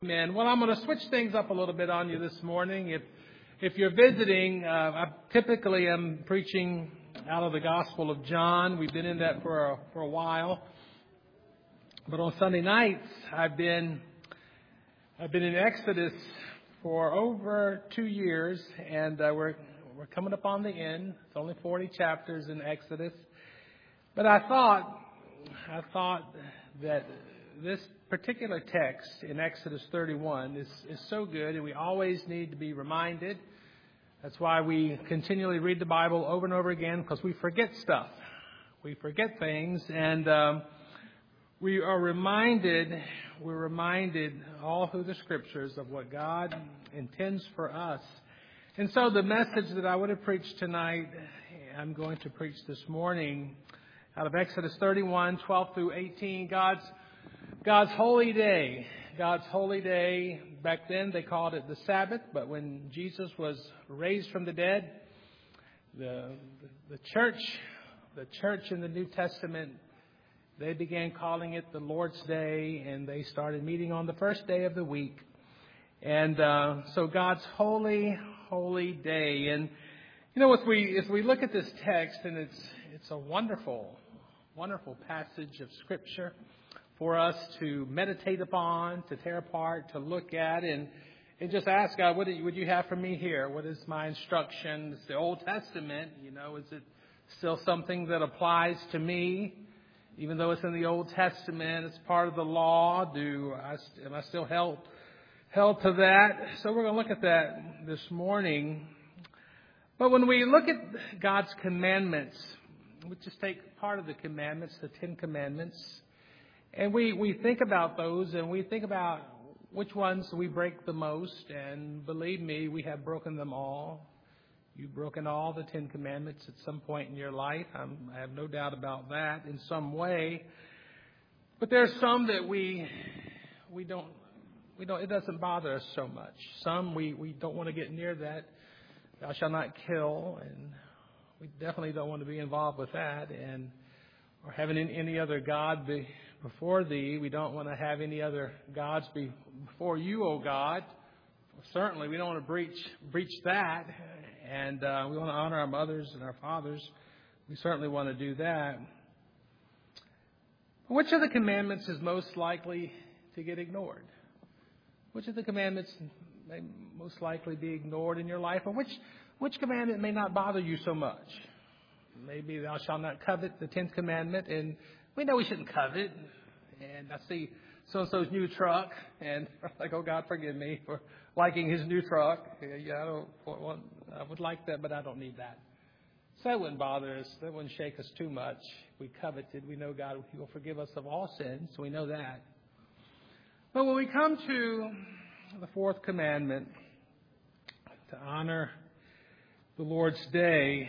Amen. Well, I'm going to switch things up a little bit on you this morning. If you're visiting, I typically am preaching out of the Gospel of John. We've been in that for a while. But on Sunday nights, I've been in Exodus for over 2 years, and we're coming up on the end. It's only 40 chapters in Exodus. But I thought that this particular text in Exodus 31 is so good, and we always need to be reminded. That's why we continually read the Bible over and over again, because we forget stuff. We forget things, and we're reminded all through the Scriptures of what God intends for us. And so the message that I would have preached tonight, I'm going to preach this morning out of Exodus 31, 12 through 18, God's holy day. God's holy day. Back then they called it the Sabbath, but when Jesus was raised from the dead, the church in the New Testament, they began calling it the Lord's Day, and they started meeting on the first day of the week. And so God's holy day. And you know, as we look at this text, and it's a wonderful passage of Scripture for us to meditate upon, to tear apart, to look at, and just ask God, what would you have for me here? What is my instruction? It's the Old Testament, you know, is it still something that applies to me? Even though it's in the Old Testament, it's part of the law. Am I still held to that? So we're going to look at that this morning. But when we look at God's commandments, we just take part of the commandments, the 10 Commandments, and we think about those, and we think about which ones we break the most. And believe me, we have broken them all. You've broken all the 10 Commandments at some point in your life. I have no doubt about that in some way. But there are some that we don't. It doesn't bother us so much. Some we don't want to get near that. Thou shalt not kill, and we definitely don't want to be involved with that. Or having any other god before thee. We don't want to have any other gods before you, O God. Certainly, we don't want to breach that. And we want to honor our mothers and our fathers. We certainly want to do that. Which of the commandments is most likely to get ignored? Which of the commandments may most likely be ignored in your life? Or which commandment may not bother you so much? Maybe thou shalt not covet, the 10th commandment, and we know we shouldn't covet. And I see so-and-so's new truck, and I'm like, oh, God, forgive me for liking his new truck. Yeah, I would like that, but I don't need that. So that wouldn't bother us. That wouldn't shake us too much. If we coveted, we know God will forgive us of all sins, so we know that. But when we come to the 4th commandment, to honor the Lord's day,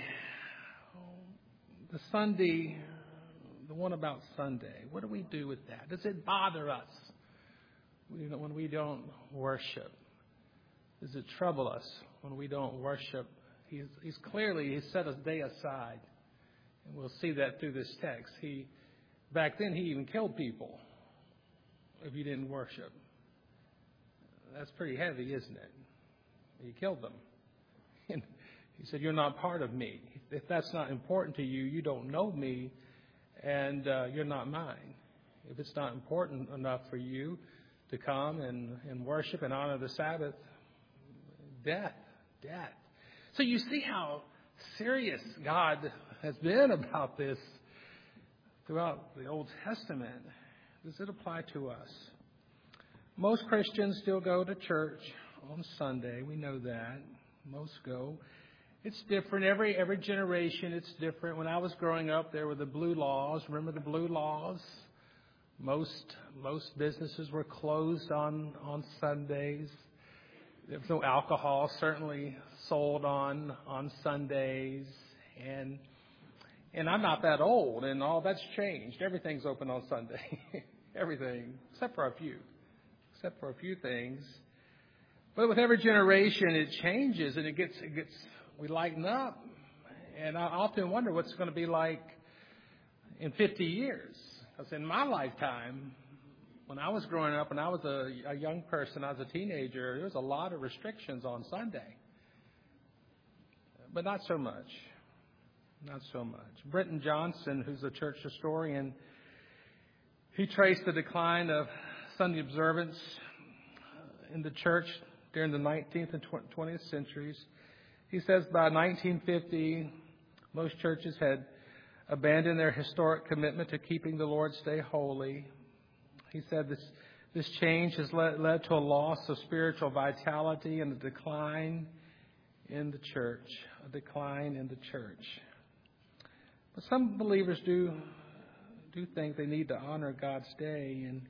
the one about Sunday, what do we do with that? Does it bother us when we don't worship? Does it trouble us when we don't worship? He's set a day aside, and we'll see that through this text. Back then he even killed people if you didn't worship. That's pretty heavy, isn't it? He killed them. And he said, you're not part of me. If that's not important to you, you don't know me, and you're not mine. If it's not important enough for you to come and worship and honor the Sabbath, death. So you see how serious God has been about this throughout the Old Testament. Does it apply to us? Most Christians still go to church on Sunday. We know that. Most go. It's different. Every generation, it's different. When I was growing up, there were the blue laws. Remember the blue laws? Most businesses were closed on Sundays. There was no alcohol certainly sold on Sundays. And I'm not that old, and all that's changed. Everything's open on Sunday. Everything, except for a few things. But with every generation, it changes, and we lighten up. And I often wonder what's it going to be like in 50 years. Because in my lifetime, when I was growing up, when I was a young person, I was a teenager, there was a lot of restrictions on Sunday. But not so much. Not so much. Brenton Johnson, who's a church historian, he traced the decline of Sunday observance in the church during the 19th and 20th centuries. He says by 1950, most churches had abandoned their historic commitment to keeping the Lord's Day holy. He said this change has led to a loss of spiritual vitality and a decline in the church. A decline in the church. But some believers do think they need to honor God's day and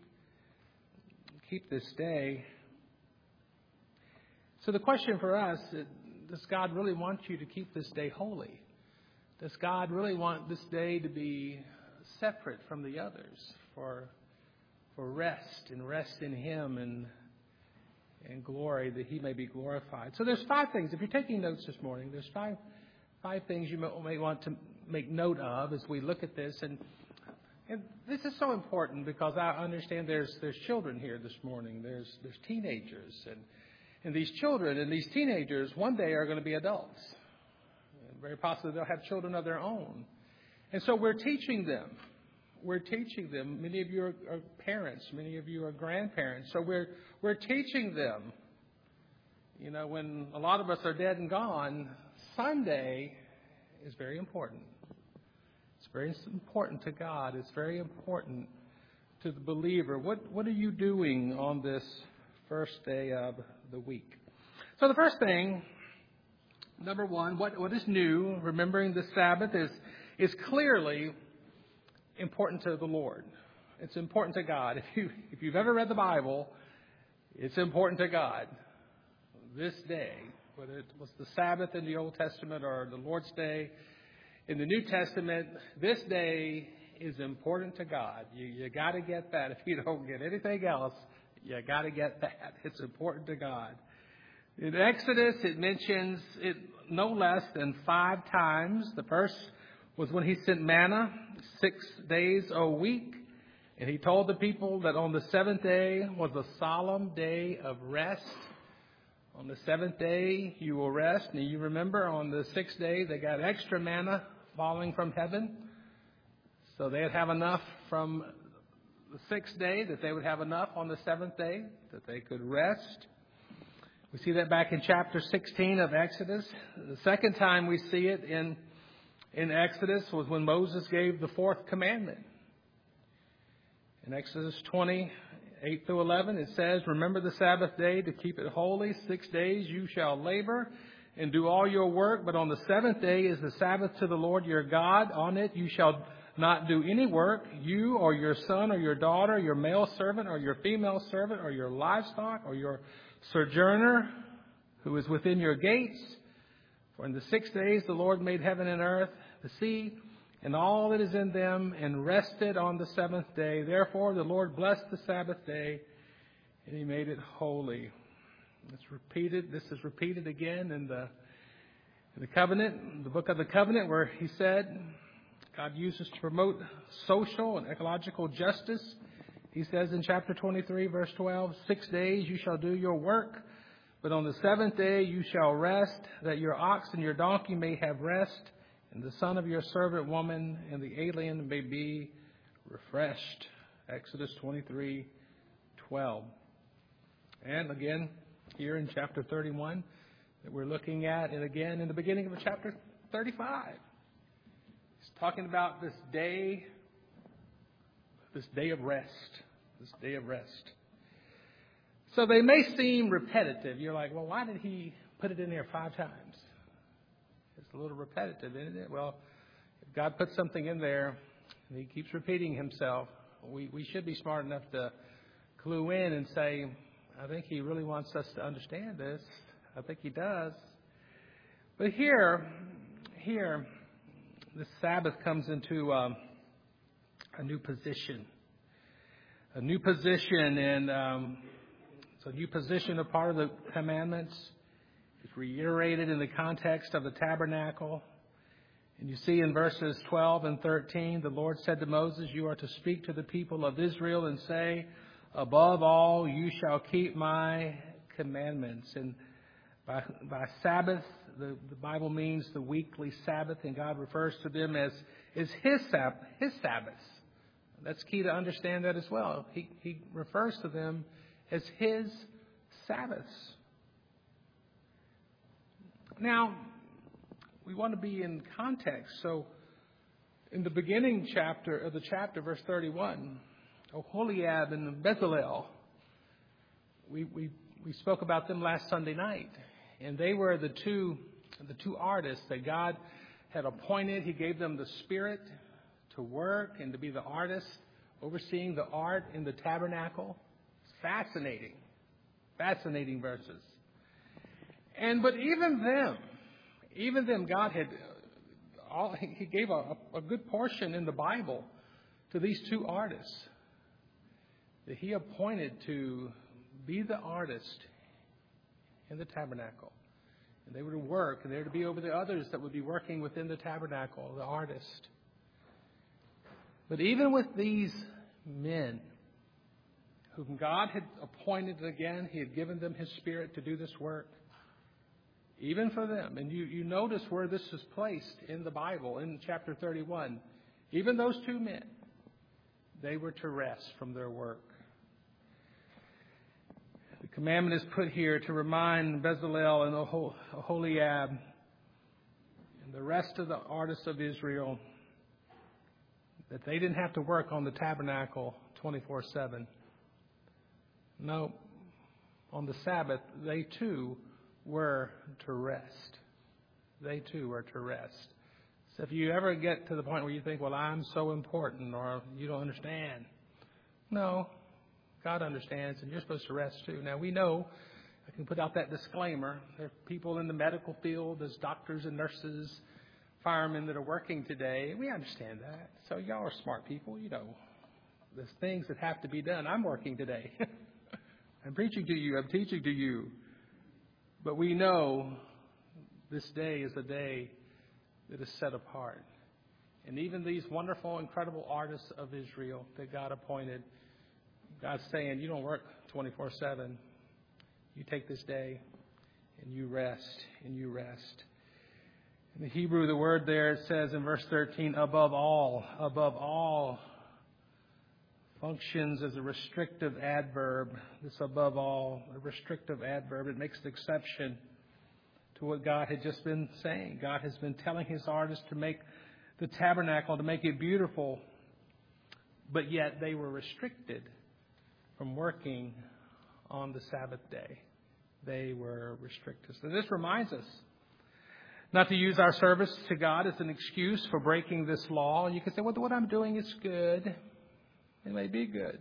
keep this day. So the question for us, does God really want you to keep this day holy? Does God really want this day to be separate from the others for rest and rest in Him and glory, that He may be glorified? So there's 5 things. If you're taking notes this morning, there's five things you may want to make note of as we look at this. And this is so important because I understand there's children here this morning. There's teenagers. And these children and these teenagers one day are going to be adults. And very possibly they'll have children of their own. And so we're teaching them. We're teaching them. Many of you are parents. Many of you are grandparents. So we're teaching them. You know, when a lot of us are dead and gone, Sunday is very important. It's very important to God. It's very important to the believer. What are you doing on this first day of the week? So the first thing, number one, what is new? Remembering the Sabbath is clearly important to the Lord. It's important to God. If you've ever read the Bible, it's important to God. This day, whether it was the Sabbath in the Old Testament or the Lord's Day in the New Testament, this day is important to God. You got to get that. If you don't get anything else, you got to get that. It's important to God. In Exodus, it mentions it no less than 5 times. The first was when He sent manna 6 days a week. And He told the people that on the 7th day was a solemn day of rest. On the 7th day, you will rest. And you remember on the 6th day, they got extra manna falling from heaven. So they'd have enough from the 6th day, that they would have enough on the 7th day, that they could rest. We see that back in chapter 16 of Exodus. The second time we see it in Exodus was when Moses gave the 4th commandment. In Exodus 20:8 through 11, it says, "Remember the Sabbath day to keep it holy. 6 days you shall labor and do all your work. But on the 7th day is the Sabbath to the Lord your God. On it you shall not do any work, you or your son or your daughter, your male servant or your female servant or your livestock or your sojourner who is within your gates. For in the 6 days the Lord made heaven and earth, the sea, and all that is in them, and rested on the 7th day. Therefore the Lord blessed the Sabbath day, and He made it holy." It's repeated. This is repeated again in the covenant, the book of the covenant, where He said God uses to promote social and ecological justice. He says in chapter 23, verse 12, 6 days you shall do your work, but on the 7th day you shall rest, that your ox and your donkey may have rest, and the son of your servant woman and the alien may be refreshed. Exodus 23:12. And again, here in chapter 31 that we're looking at, and again in the beginning of chapter 35. He's talking about this day of rest. This day of rest. So they may seem repetitive. You're like, well, why did He put it in there 5 times? It's a little repetitive, isn't it? Well, if God puts something in there and He keeps repeating Himself, we should be smart enough to clue in and say, I think He really wants us to understand this. I think He does. But here, the Sabbath comes into a new position. A new position, and it's a new position, a part of the commandments. It's reiterated in the context of the tabernacle. And you see in verses 12 and 13, the Lord said to Moses, you are to speak to the people of Israel and say, above all, you shall keep my commandments. And by Sabbath, the Bible means the weekly Sabbath, and God refers to them as His Sabbaths. That's key to understand that as well. He refers to them as His Sabbaths. Now, we want to be in context. So, in the beginning chapter of the chapter, verse 31, Oholiab and Bezalel, we spoke about them last Sunday night, and they were the two artists that God had appointed. He gave them the spirit to work and to be the artist, overseeing the art in the tabernacle. It's fascinating verses. But even them, God had He gave a good portion in the Bible to these two artists that He appointed to be the artist in the tabernacle. And they were to work, and they were to be over the others that would be working within the tabernacle, the artist. But even with these men, whom God had appointed again, He had given them His Spirit to do this work. Even for them, and you notice where this is placed in the Bible, in chapter 31, even those two men, they were to rest from their work. The commandment is put here to remind Bezalel and Oholiab and the rest of the artists of Israel that they didn't have to work on the tabernacle 24/7. No, on the Sabbath, they too were to rest. They too were to rest. So if you ever get to the point where you think, well, I'm so important, or you don't understand. No, God understands, and you're supposed to rest too. Now, we know, I can put out that disclaimer, there are people in the medical field, there's doctors and nurses, firemen that are working today. We understand that. So y'all are smart people. You know, there's things that have to be done. I'm working today. I'm preaching to you. I'm teaching to you. But we know this day is a day that is set apart. And even these wonderful, incredible artists of Israel that God appointed, God's saying, you don't work 24/7. You take this day and you rest, and you rest. In the Hebrew, the word there, it says in verse 13, above all, functions as a restrictive adverb. This above all, a restrictive adverb. It makes an exception to what God had just been saying. God has been telling His artists to make the tabernacle, to make it beautiful, but yet they were restricted from working on the Sabbath day. They were restricted. So this reminds us not to use our service to God as an excuse for breaking this law. You can say, well, what I'm doing is good. It may be good.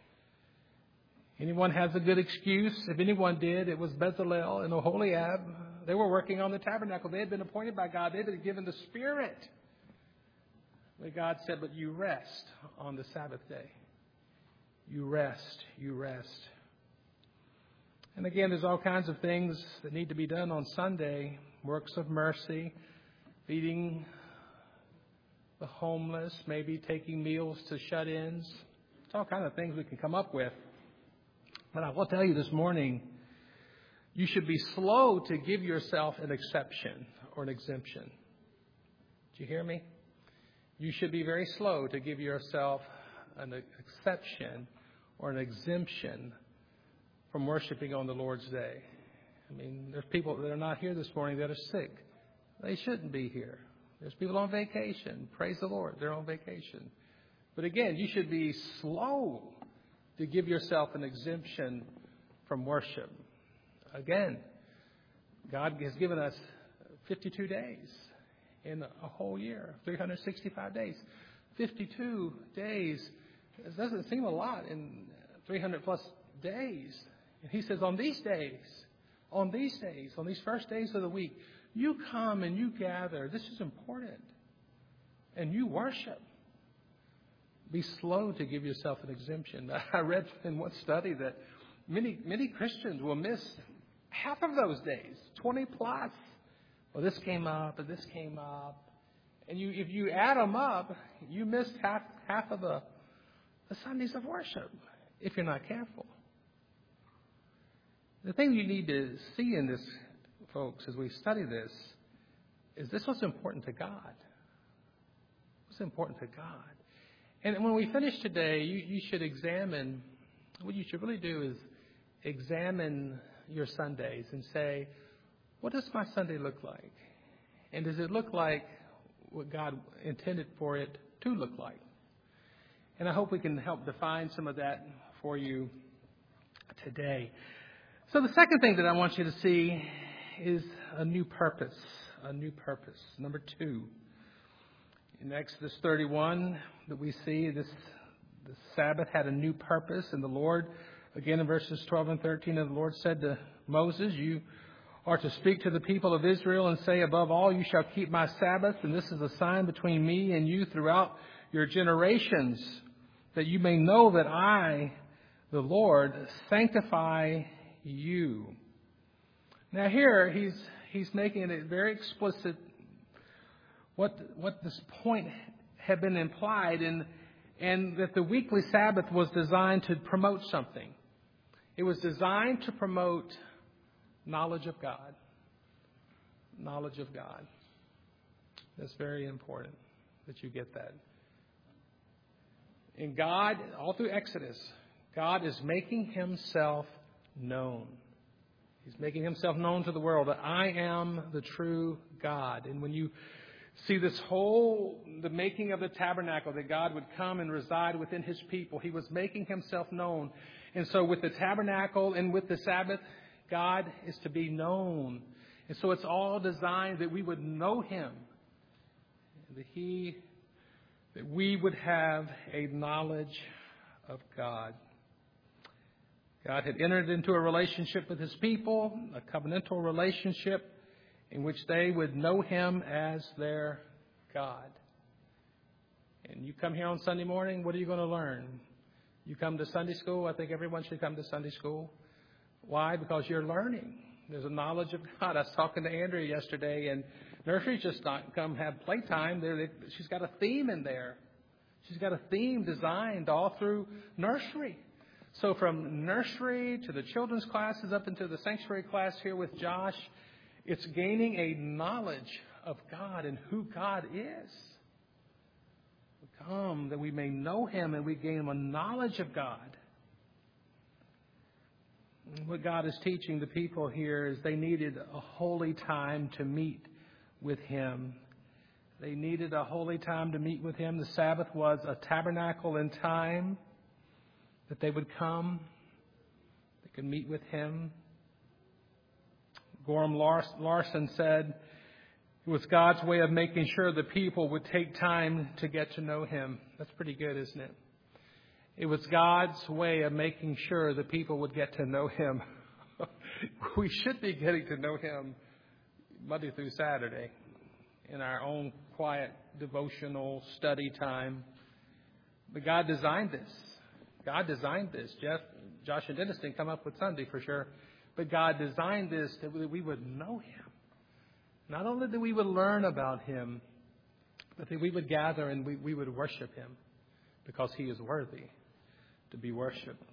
Anyone has a good excuse? If anyone did, it was Bezalel and Oholiab. They were working on the tabernacle. They had been appointed by God. They had been given the Spirit. But God said, but you rest on the Sabbath day. You rest. You rest. And again, there's all kinds of things that need to be done on Sunday. Works of mercy, feeding the homeless, maybe taking meals to shut-ins. It's all kinds of things we can come up with. But I will tell you this morning, you should be slow to give yourself an exception or an exemption. Did you hear me? You should be very slow to give yourself an exception or an exemption from worshiping on the Lord's day. I mean, there's people that are not here this morning that are sick. They shouldn't be here. There's people on vacation. Praise the Lord. They're on vacation. But again, you should be slow to give yourself an exemption from worship. Again, God has given us 52 days in a whole year, 365 days. 52 days, it doesn't seem a lot in 300 plus days. And He says on these first days of the week, you come and you gather. This is important. And you worship. Be slow to give yourself an exemption. I read in one study that many Christians will miss half of those days, 20 plus. Well, this came up and this came up. And if you add them up, you missed half of the Sundays of worship if you're not careful. The thing you need to see in this, folks, as we study this, is this was important to God. It was important to God. And when we finish today, you should examine, what you should really do is examine your Sundays and say, what does my Sunday look like? And does it look like what God intended for it to look like? And I hope we can help define some of that for you today. So the second thing that I want you to see is a new purpose. A new purpose. Number 2. In Exodus 31 that we see the Sabbath had a new purpose. And the Lord, again in verses 12 and 13, and the Lord said to Moses, you are to speak to the people of Israel and say, above all, you shall keep my Sabbath, and this is a sign between me and you throughout your generations, that you may know that I, the Lord, sanctify you. Now here, he's making it very explicit what this point had been implied, and that the weekly Sabbath was designed to promote something. It was designed to promote knowledge of God. Knowledge of God. That's very important that you get that. In God, all through Exodus, God is making himself known. He's making himself known to the world that I am the true God. And when you see the making of the tabernacle, that God would come and reside within his people, he was making himself known. And so with the tabernacle and with the Sabbath, God is to be known. And so it's all designed that we would know him. That we would have a knowledge of God. God had entered into a relationship with his people, a covenantal relationship in which they would know him as their God. And you come here on Sunday morning, what are you going to learn? You come to Sunday school. I think everyone should come to Sunday school. Why? Because you're learning. There's a knowledge of God. I was talking to Andrea yesterday, and nursery's just not come have playtime. She's got a theme in there. She's got a theme designed all through nursery. So from nursery to the children's classes up into the sanctuary class here with Josh, it's gaining a knowledge of God and who God is. Come that we may know him and we gain a knowledge of God. What God is teaching the people here is they needed a holy time to meet with him. They needed a holy time to meet with him. The Sabbath was a tabernacle in time that they would come. They could meet with him. Gorham Larson said it was God's way of making sure the people would take time to get to know him. That's pretty good, isn't it? It was God's way of making sure the people would get to know him. We should be getting to know him Monday through Saturday in our own quiet devotional study time. But God designed this. God designed this. Josh and Dennis didn't come up with Sunday for sure. But God designed this that we would know him. Not only that we would learn about him, but that we would gather and we would worship him because he is worthy to be worshipped.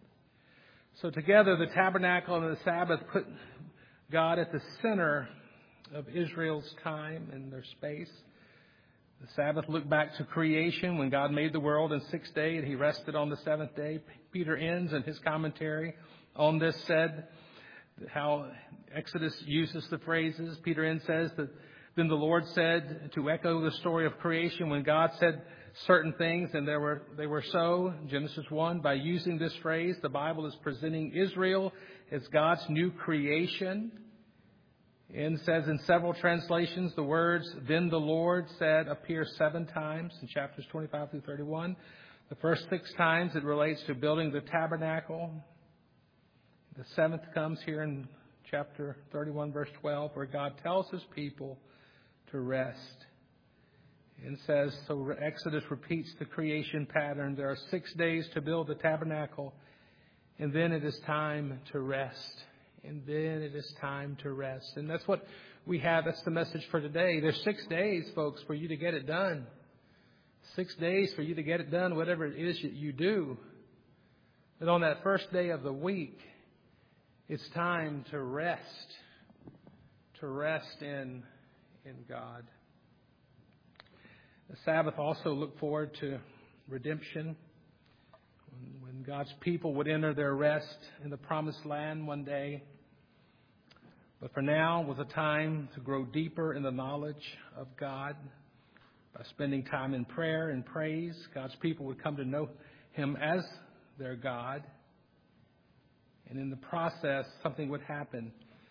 So together, the tabernacle and the Sabbath put God at the center of Israel's time and their space. The Sabbath looked back to creation when God made the world in 6 days and he rested on the seventh day. Peter Enns in his commentary on this said how Exodus uses the phrases. Peter Enns says that then the Lord said, to echo the story of creation, when God said certain things and they were so, Genesis 1, by using this phrase, the Bible is presenting Israel as God's new creation. And says in several translations, the words, then the Lord said, appear 7 times in chapters 25 through 31. The first 6 times it relates to building the tabernacle. The 7th comes here in chapter 31, verse 12, where God tells his people to rest. And says, so Exodus repeats the creation pattern. There are 6 days to build the tabernacle, and then it is time to rest And then it is time to rest. And that's what we have. That's the message for today. There's 6 days, folks, for you to get it done. 6 days for you to get it done, whatever it is that you do. But on that first day of the week, it's time to rest. To rest in God. The Sabbath also looked forward to redemption. When God's people would enter their rest in the promised land one day. But for now was a time to grow deeper in the knowledge of God. By spending time in prayer and praise, God's people would come to know Him as their God. And in the process, something would happen.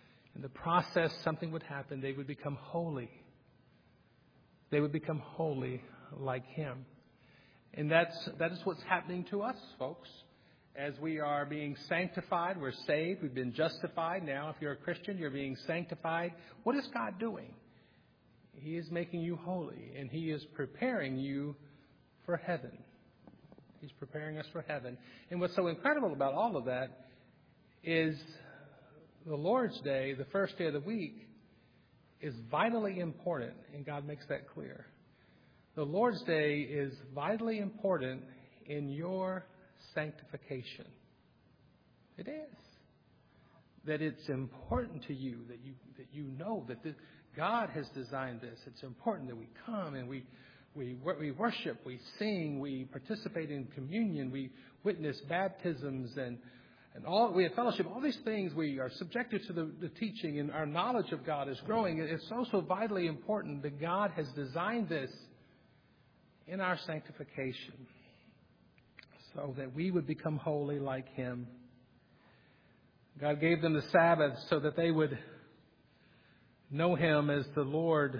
They would become holy. They would become holy like Him. And that is what's happening to us, folks. As we are being sanctified, we're saved, we've been justified. Now, if you're a Christian, you're being sanctified. What is God doing? He is making you holy, and He is preparing you for heaven. He's preparing us for heaven. And what's so incredible about all of that is the Lord's Day, the first day of the week, is vitally important, and God makes that clear. The Lord's Day is vitally important in your sanctification. It is. That it's important to you, that you know that God has designed this. It's important that we come and we worship, we sing, we participate in communion, we witness baptisms and all, we have fellowship. All these things we are subjected to the teaching, and our knowledge of God is growing. It's also vitally important that God has designed this in our sanctification so that we would become holy like Him. God gave them the Sabbath so that they would know Him as the Lord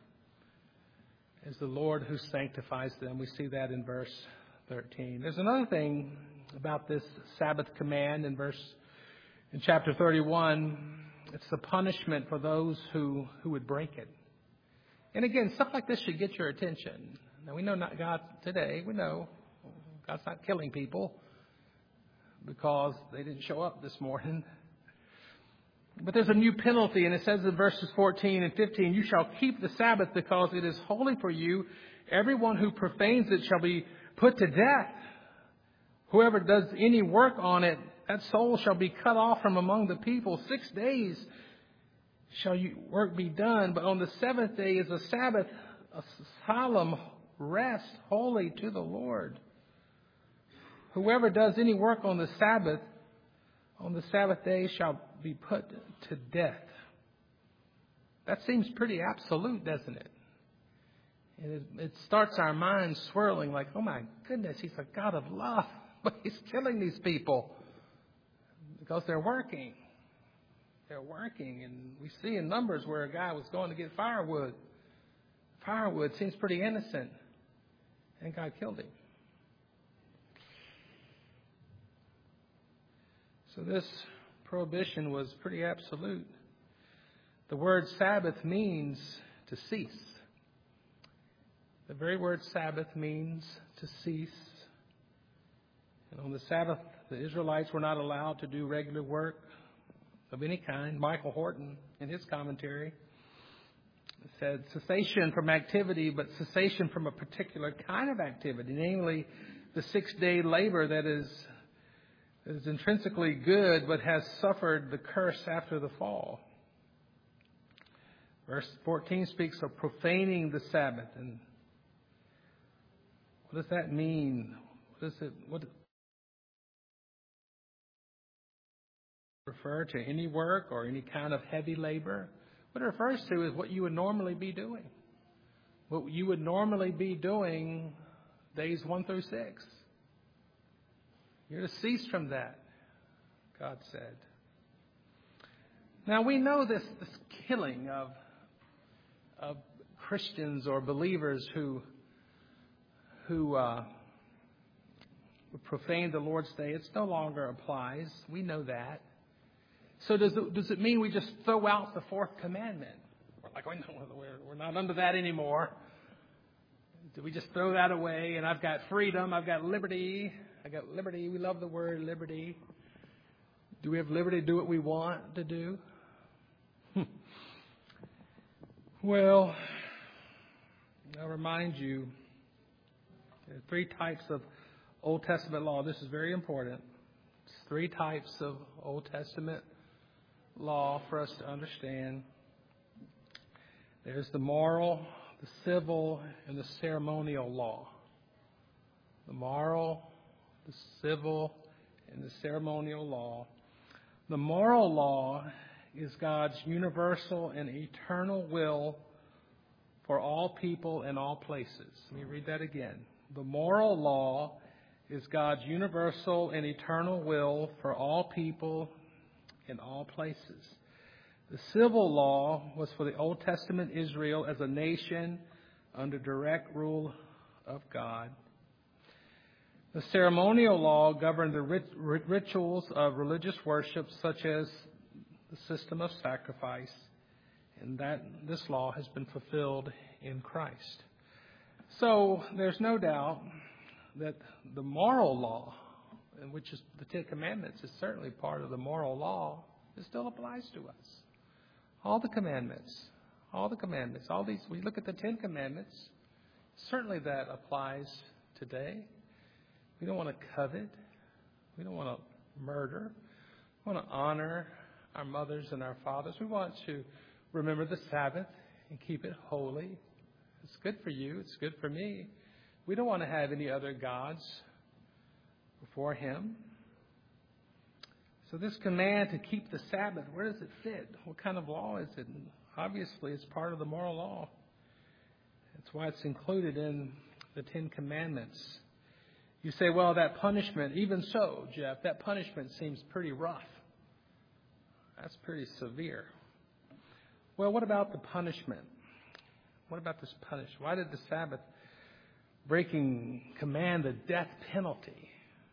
who sanctifies them. We see that in verse 13. There's another thing about this Sabbath command in chapter 31. It's the punishment for those who would break it. And again, stuff like this should get your attention. Now, we know not God today. We know God's not killing people because they didn't show up this morning. But there's a new penalty, and it says in verses 14 and 15, "You shall keep the Sabbath because it is holy for you. Everyone who profanes it shall be put to death. Whoever does any work on it, that soul shall be cut off from among the people. 6 days shall your work be done, but on the seventh day is a Sabbath, a solemn rest, holy to the Lord. Whoever does any work on the Sabbath day shall be put to death." That seems pretty absolute, doesn't it? And it starts our minds swirling like, oh my goodness, He's a God of love, but He's killing these people because they're working. They're working, and we see in Numbers where a guy was going to get firewood. Firewood seems pretty innocent, and God killed him. So this prohibition was pretty absolute. The word Sabbath means to cease. The very word Sabbath means to cease. And on the Sabbath, the Israelites were not allowed to do regular work of any kind. Michael Horton, in his commentary, said cessation from activity, but cessation from a particular kind of activity, namely the 6-day labor that is intrinsically good, but has suffered the curse after the fall. Verse 14 speaks of profaning the Sabbath. And what does that mean? What refer to any work or any kind of heavy labor? What it refers to is what you would normally be doing. What you would normally be doing days 1 through 6. You're to cease from that, God said. Now we know this killing of Christians or believers who profane the Lord's Day. It no longer applies. We know that. So does it mean we just throw out the fourth commandment? We're not under that anymore. Do we just throw that away? And I've got freedom. I've got liberty. We love the word liberty. Do we have liberty to do what we want to do? Well, I'll remind you, there are 3 types of Old Testament law. This is very important. It's 3 types of Old Testament law for us to understand. There's the moral, the civil, and the ceremonial law. The moral, the civil, and the ceremonial law. The moral law is God's universal and eternal will for all people in all places. Let me read that again. The moral law is God's universal and eternal will for all people in all places. The civil law was for the Old Testament Israel as a nation under direct rule of God. The ceremonial law governed the rituals of religious worship, such as the system of sacrifice, and that this law has been fulfilled in Christ. So there's no doubt that the moral law, which is the 10 Commandments, is certainly part of the moral law. It still applies to us. All the commandments, all these, we look at the 10 Commandments, certainly that applies today. We don't want to covet. We don't want to murder. We want to honor our mothers and our fathers. We want to remember the Sabbath and keep it holy. It's good for you. It's good for me. We don't want to have any other gods before Him. So this command to keep the Sabbath, where does it fit? What kind of law is it? And obviously, it's part of the moral law. That's why it's included in the 10 Commandments. You say, well, that punishment, even so, Jeff, that punishment seems pretty rough. That's pretty severe. Well, what about the punishment? What about this punishment? Why did the Sabbath breaking command the death penalty?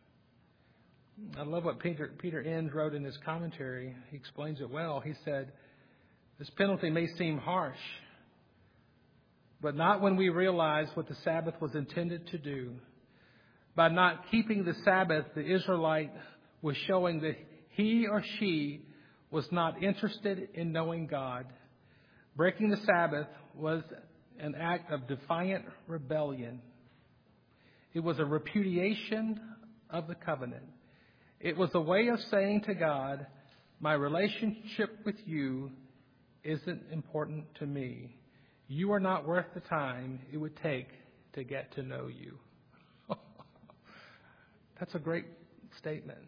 I love what Peter Enns wrote in his commentary. He explains it well. He said, this penalty may seem harsh, but not when we realize what the Sabbath was intended to do. By not keeping the Sabbath, the Israelite was showing that he or she was not interested in knowing God. Breaking the Sabbath was an act of defiant rebellion. It was a repudiation of the covenant. It was a way of saying to God, my relationship with you isn't important to me. You are not worth the time it would take to get to know you. That's a great statement.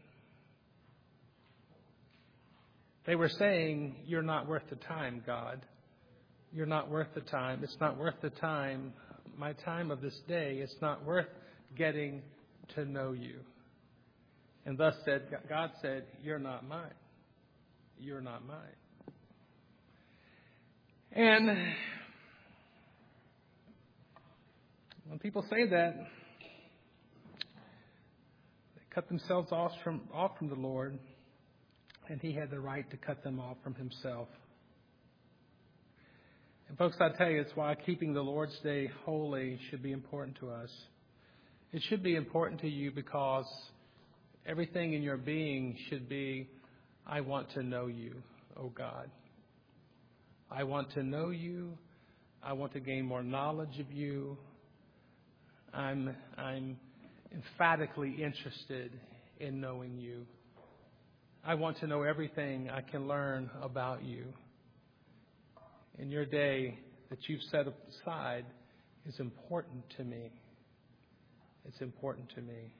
They were saying, you're not worth the time, God. You're not worth the time. It's not worth the time, my time of this day. It's not worth getting to know you. And thus God said, you're not mine. You're not mine. And when people say that, they cut themselves off from the Lord, and He had the right to cut them off from Himself. And folks, I tell you, it's why keeping the Lord's Day holy should be important to us. It should be important to you because everything in your being should be, I want to know you, oh God. I want to know you. I want to gain more knowledge of you. I'm emphatically interested in knowing you. I want to know everything I can learn about you. And your day that you've set aside is important to me. It's important to me.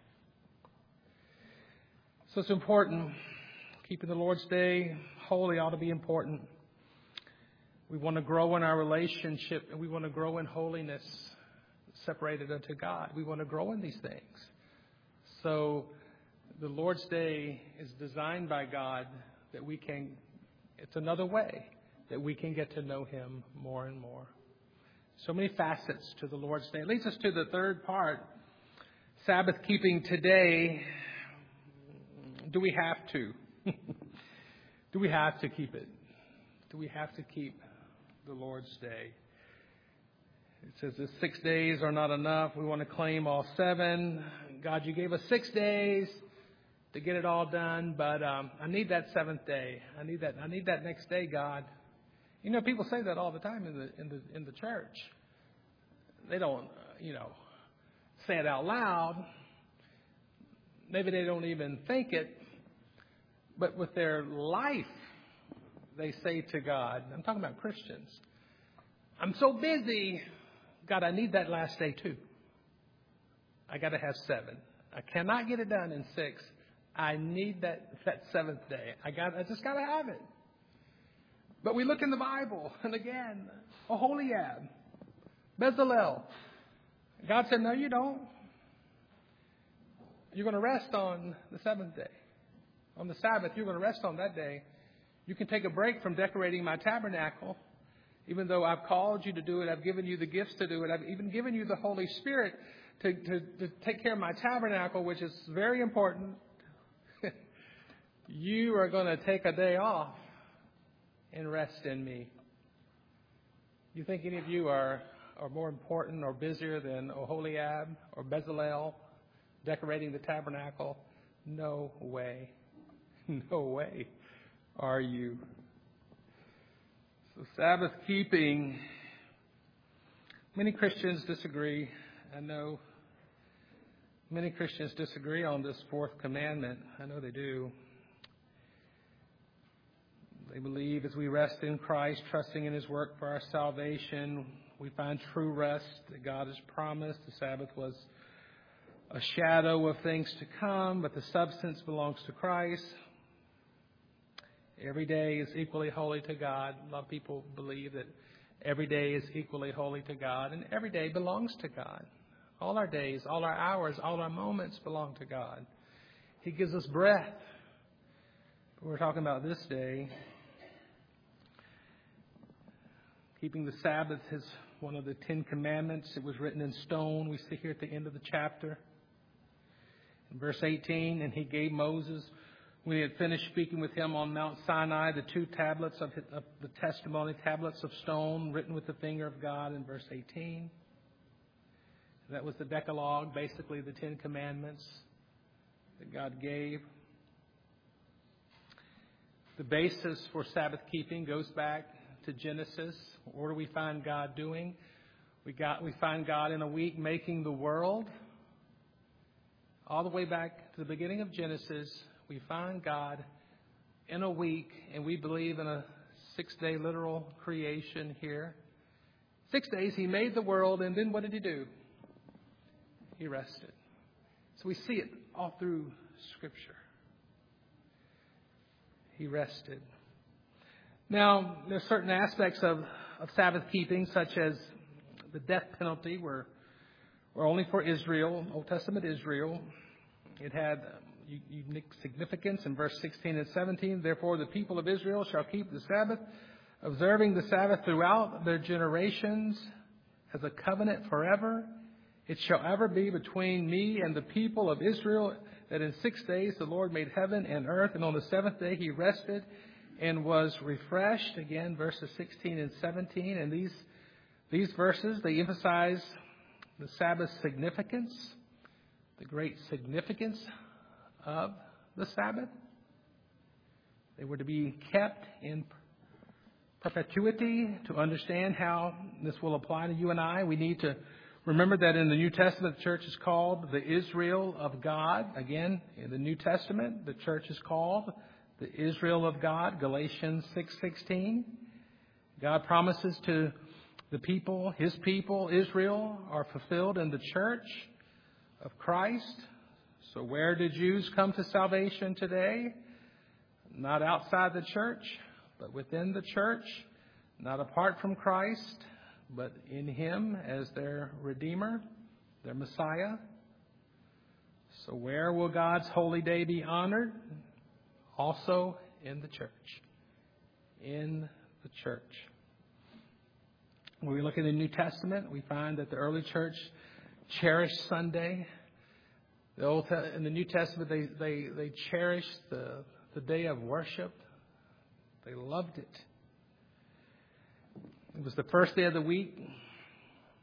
So it's important. Keeping the Lord's Day holy ought to be important. We want to grow in our relationship, and we want to grow in holiness separated unto God. We want to grow in these things. So the Lord's Day is designed by God that it's another way that we can get to know Him more and more. So many facets to the Lord's Day. It leads us to the third part, Sabbath keeping today. Do we have to? Do we have to keep it? Do we have to keep the Lord's Day? It says that 6 days are not enough. We want to claim all 7. God, you gave us 6 days. to get it all done, but I need that seventh day. I need that next day, God. You know, people say that all the time in the church. They don't, say it out loud. Maybe they don't even think it, but with their life, they say to God, I'm talking about Christians, I'm so busy, God, I need that last day too. I got to have 7. I cannot get it done in 6. I need that seventh day. I just got to have it. But we look in the Bible, and again, Oholiab, Bezalel. God said, no, you don't. You're going to rest on the 7th day. On the Sabbath, you're going to rest on that day. You can take a break from decorating my tabernacle, even though I've called you to do it. I've given you the gifts to do it. I've even given you the Holy Spirit to take care of my tabernacle, which is very important. You are going to take a day off and rest in me. You think any of you are more important or busier than Oholiab or Bezalel decorating the tabernacle? No way. No way are you. So Sabbath keeping, many Christians disagree. I know many Christians disagree on this 4th commandment. I know they do. They believe as we rest in Christ, trusting in His work for our salvation, we find true rest that God has promised. The Sabbath was a shadow of things to come, but the substance belongs to Christ. Every day is equally holy to God. A lot of people believe that every day is equally holy to God, and every day belongs to God. All our days, all our hours, all our moments belong to God. He gives us breath. We're talking about this day. Keeping the Sabbath is one of the 10 commandments. It was written in stone. We see here at the end of the chapter. In verse 18, and He gave Moses, when He had finished speaking with him on Mount Sinai, the 2 tablets of the testimony, tablets of stone, written with the finger of God in verse 18. That was the Decalogue, basically the 10 commandments that God gave. The basis for Sabbath keeping goes back to Genesis. What do we find God doing? We find God in a week making the world. All the way back to the beginning of Genesis, we find God in a week, and we believe in a 6-day literal creation here. 6 days He made the world, and then what did He do? He rested. So we see it all through Scripture. He rested. Now, there's certain aspects of Sabbath keeping, such as the death penalty, were only for Israel, Old Testament Israel. It had unique significance in verse 16 and 17. Therefore, the people of Israel shall keep the Sabbath, observing the Sabbath throughout their generations as a covenant forever. It shall ever be between me and the people of Israel, that in 6 days the Lord made heaven and earth, and on the 7th day He rested and was refreshed. Again, verses 16 and 17. And these verses, they emphasize the Sabbath's significance, the great significance of the Sabbath. They were to be kept in perpetuity. To understand how this will apply to you and I, we need to remember that in the New Testament, the church is called the Israel of God. Again, in the New Testament, the church is called the Israel of God. Galatians 6:16. God promises to the people, His people, Israel, are fulfilled in the church of Christ. So where do Jews come to salvation today? Not outside the church, but within the church. Not apart from Christ, but in Him as their Redeemer, their Messiah. So where will God's holy day be honored? Also in the church. In the church. When we look in the New Testament, we find that the early church cherished Sunday. In the New Testament, they cherished the day of worship. They loved it. It was the first day of the week.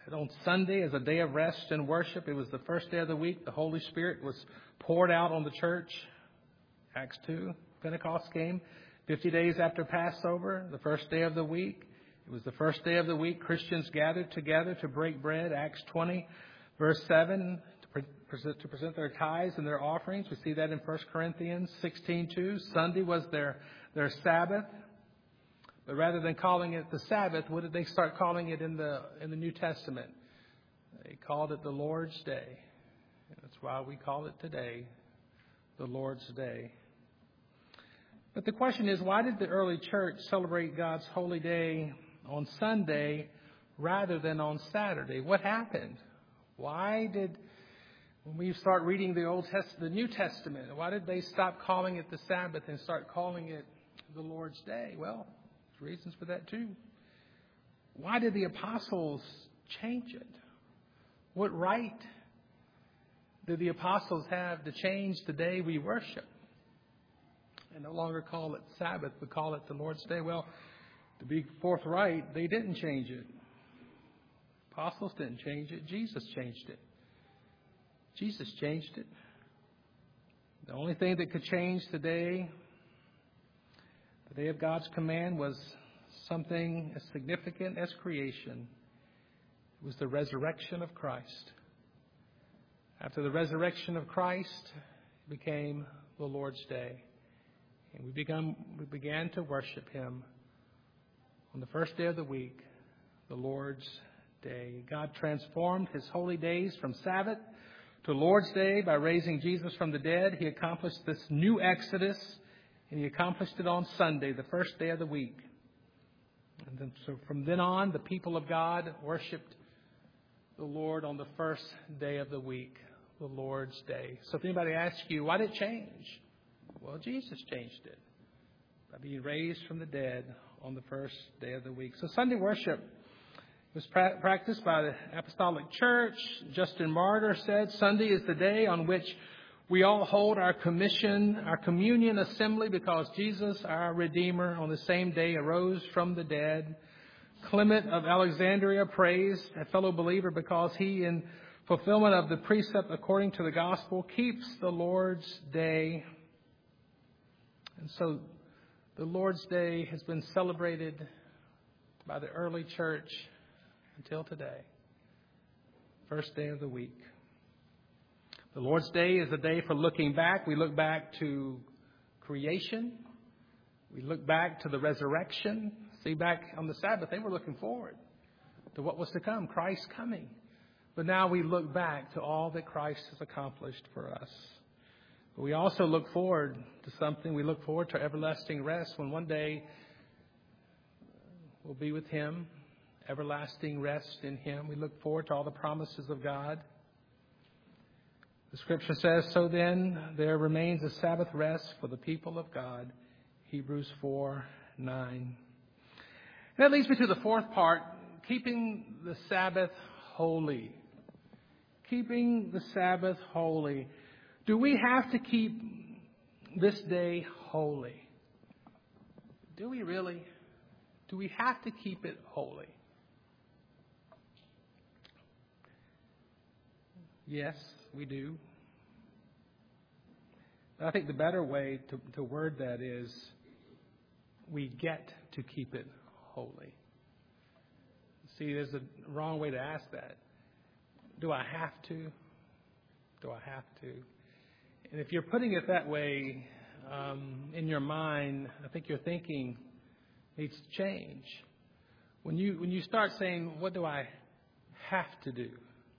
And on Sunday, as a day of rest and worship, it was the first day of the week. The Holy Spirit was poured out on the church. Acts 2. Pentecost came 50 days after Passover, the first day of the week. It was the first day of the week. Christians gathered together to break bread. Acts 20, verse 7, to present their tithes and their offerings. We see that in 1 Corinthians 16:2. Sunday was their Sabbath. But rather than calling it the Sabbath, what did they start calling it in the New Testament? They called it the Lord's Day. That's why we call it today the Lord's Day. But the question is, why did the early church celebrate God's holy day on Sunday rather than on Saturday? What happened? Why did, when we start reading the New Testament, why did they stop calling it the Sabbath and start calling it the Lord's Day? Well, there's reasons for that too. Why did the apostles change it? What right did the apostles have to change the day we worship and no longer call it Sabbath, but call it the Lord's Day? Well, to be forthright, they didn't change it. Apostles didn't change it. Jesus changed it. Jesus changed it. The only thing that could change the day of God's command, was something as significant as creation. It was the resurrection of Christ. After the resurrection of Christ, it became the Lord's Day. And we began to worship Him on the first day of the week, the Lord's Day. God transformed His holy days from Sabbath to Lord's Day by raising Jesus from the dead. He accomplished this new exodus, and He accomplished it on Sunday, the first day of the week. And then, so from then on, the people of God worshiped the Lord on the first day of the week, the Lord's Day. So if anybody asks you, why did it change? Well, Jesus changed it by being raised from the dead on the first day of the week. So Sunday worship was practiced by the Apostolic Church. Justin Martyr said, Sunday is the day on which we all hold our communion assembly, because Jesus, our Redeemer, on the same day arose from the dead. Clement of Alexandria praised a fellow believer because he, in fulfillment of the precept according to the gospel, keeps the Lord's Day. And so the Lord's Day has been celebrated by the early church until today. First day of the week. The Lord's Day is a day for looking back. We look back to creation. We look back to the resurrection. See, back on the Sabbath, they were looking forward to what was to come, Christ's coming. But now we look back to all that Christ has accomplished for us. But we also look forward to something. We look forward to everlasting rest, when one day we'll be with Him, everlasting rest in Him. We look forward to all the promises of God. The Scripture says, so then there remains a Sabbath rest for the people of God. Hebrews 4:9. And that leads me to the fourth part, keeping the Sabbath holy. Keeping the Sabbath holy. Do we have to keep this day holy? Do we really? Do we have to keep it holy? Yes, we do. But I think the better way to word that is, we get to keep it holy. See, there's a wrong way to ask that. Do I have to? Do I have to? And if you're putting it that way in your mind, I think your thinking needs to change. When you start saying, what do I have to do?